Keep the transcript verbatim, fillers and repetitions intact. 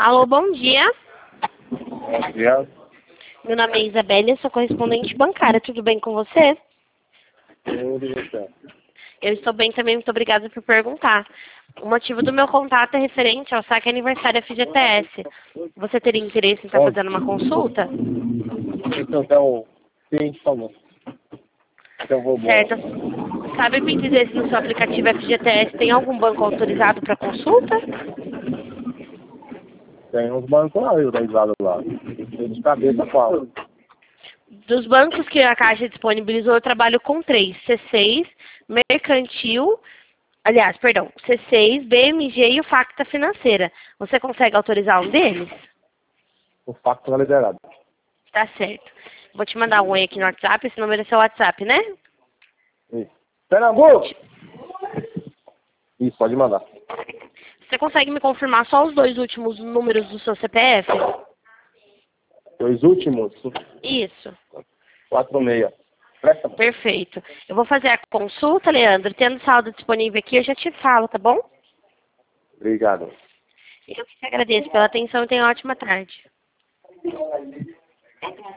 Alô, bom dia. Bom dia. Meu nome é Isabelle, sou correspondente bancária. Tudo bem com você? Tudo você. Eu estou bem também, muito obrigada por perguntar. O motivo do meu contato é referente ao saque aniversário F G T S. Você teria interesse em estar Bom. fazendo uma consulta? Então, sim, por favor. Então, vou Certo. Sabe me dizer se no seu aplicativo F G T S tem algum banco autorizado para consulta? Tem uns bancos lá, organizados lá. Tem de cabeça qual? Dos bancos que a Caixa disponibilizou, eu trabalho com três. C seis, Mercantil, aliás, perdão, C seis, B M G e o Facta Financeira. Você consegue autorizar um deles? O facto não é liberado. Tá certo. Vou te mandar um oi aqui no WhatsApp, esse número é seu WhatsApp, né? Isso. Pernambuco! Isso, pode mandar. Você consegue me confirmar só os dois últimos números do seu C P F? Dois últimos, Isso. quatro seis. Presta. Perfeito. Eu vou fazer a consulta, Leandro. Tendo saldo disponível aqui, eu já te falo, tá bom? Obrigado. Eu que te agradeço pela atenção e tenha uma ótima tarde.